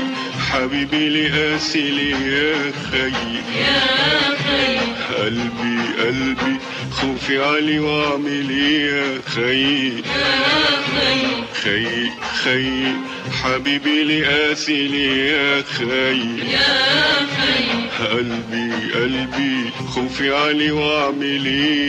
حبيبي لقاسي لي يا خي قلبي قلبي خوفي علي واعمل يا خي خي خي حبيبي لقاسي لي يا خي قلبي قلبي خوفي علي واعمل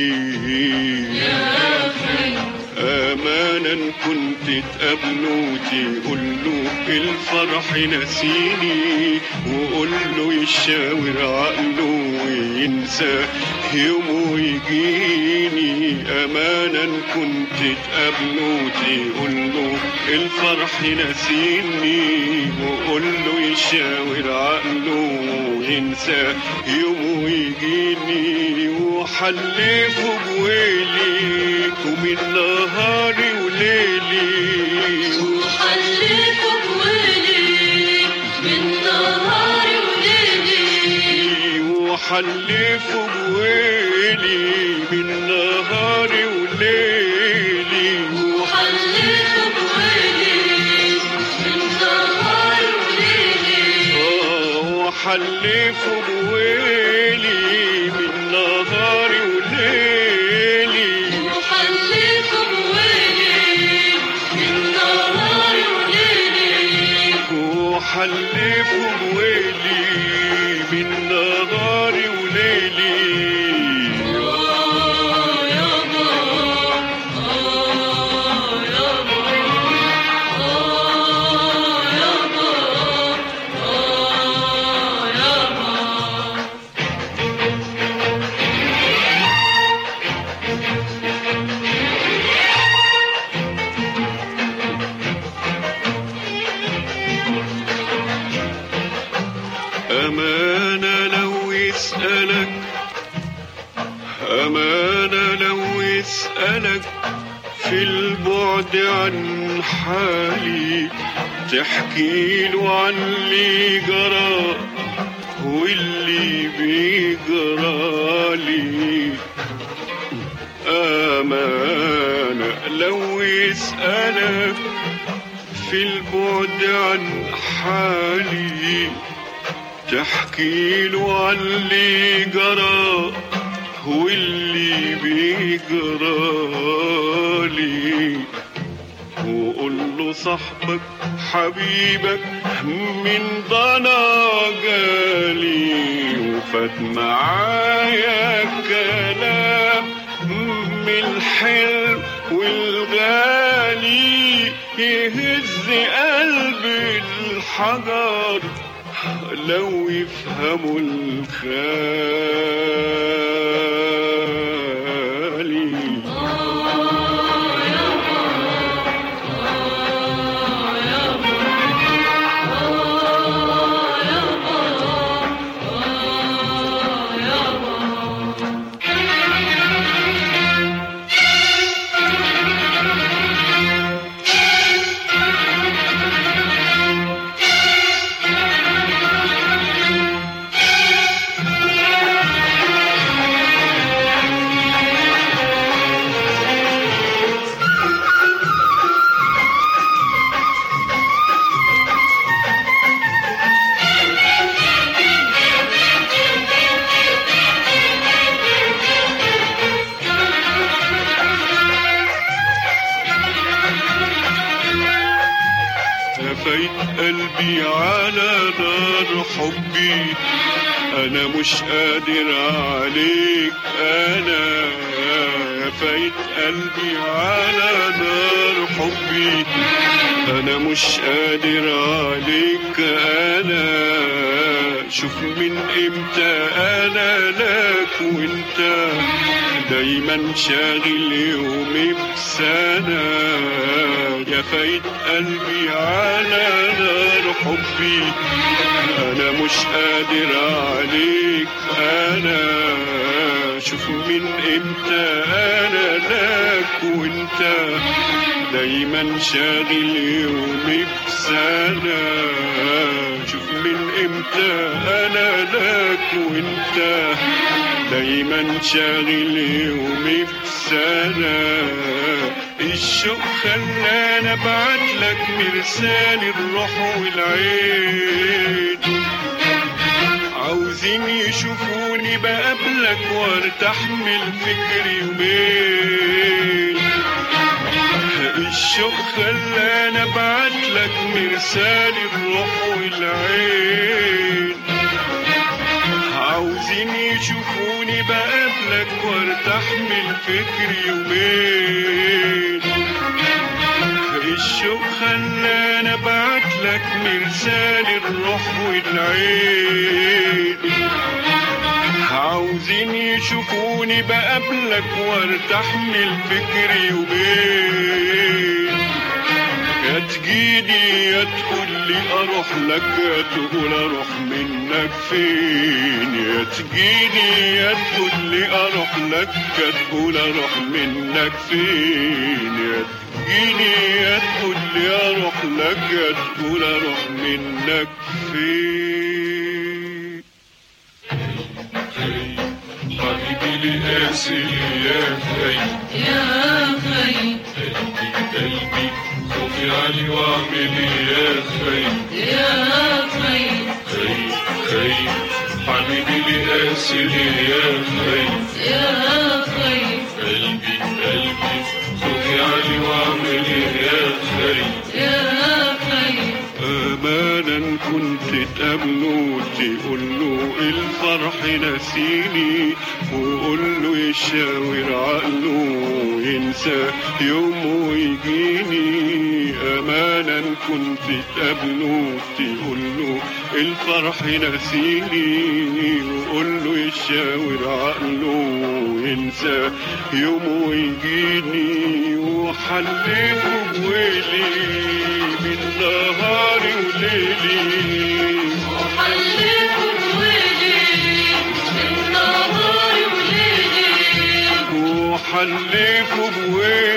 يا خي امانا كنت تقابله تقوله الفرح نسيني وقوله يشاور عقله وينسى يومه يجيني امانا كنت تقابله تقوله الفرح نسيني وقوله يشاور عقله وينسى يومه يجيني وحلفه بويلي ومن نهاري وليلي وحلفه بويلي من نهاري وليلي وحلفه بويلي من نهاري وليلي وحلفه بويلي من نهاري وليلي وحلفه بويلي من نهاري وليلي وحلفه بويلي من نهاري وليلي وحلفه بويلي من نهاري وليلي أمانة لو يسألك أمانة لو يسألك في البعد عن حالي تحكي له عن اللي جرى واللي بيجرالي أمانة لو يسألك في البعد عن حالي تحكي له عن اللي جرى واللي بيجرالي وقول له صاحبك حبيبك من ضنا جالي وفات معايا كلام من الحلم والغالي يهز قلب الحجر لو يفهموا الخالي فايت قلبي على نار حبي انا مش قادر عليك انا فايت قلبي على نار حبي انا مش قادر عليك انا شوف من امتى انا لك وانت دايما شاغل يومي بسنة يا فايت قلبي على نار حبي انا مش قادر عليك انا شوف من امتى انا لك وانت دايما شاغل يومي بسنة شوف من امتى انا لك وانت دايما شاغل يومي بسنة الشوق خلاني ابعتلك مرسال الروح والعين، عاوزين يشوفوني بقابلك وارتاح من الفكر يومين. الشوق خلاني ابعتلك مرسال الروح والعين، عاوزين يشوفوني بقابلك وارتاح من الفكر يومين. الشوق خلاني ابعتلك مرسال الروح والعين، عاوزين يشوفوني بقابلك وارتاح من الفكر يومين. يا تجيني يا تقولي اروح لك، يا تقول اروح منك فين. يا تجيني يا تقولي اروح لك، يا تقول اروح منك فين. يا تجيني يا تقولي اروح لك، يا تقول اروح منك فين. حبيبي لقاسي يا خي يا خي، قلبي خوفي علي واعمل يا خي يا خي، خي خي حبيبي لقاسي يا خي يا خي، قلبي خوفي علي واعمل يا خي يا خي. امانا كنت تقابله تقوله الفرح نسيني، وقوله يشاور عقله ينسى يوم ويجيني. امانا كنت تقابله تقوله الفرح نسيني، وقوله يشاور عقله ينسى يوم ويجيني. وحليته بويلي من نهاري وليلي، وحليته بويلي من نهاري وليلي، وحليته بويلي